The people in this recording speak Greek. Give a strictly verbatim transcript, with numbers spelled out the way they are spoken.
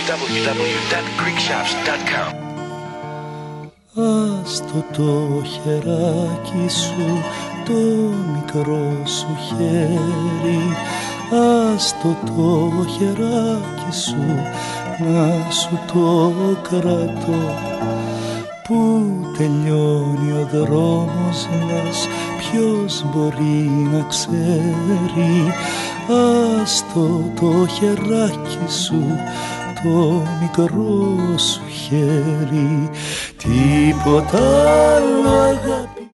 double-u double-u double-u τελεία greek shops τελεία com. Άστο το χεράκι σου, το μικρό σου χέρι, άστο το χεράκι σου, να σου το κρατώ. Πού τελειώνει ο δρόμος μας, ποιος μπορεί να ξέρει. Άστο το χεράκι σου, το μικρό σου χέρι, τίποτα άλλο αγάπη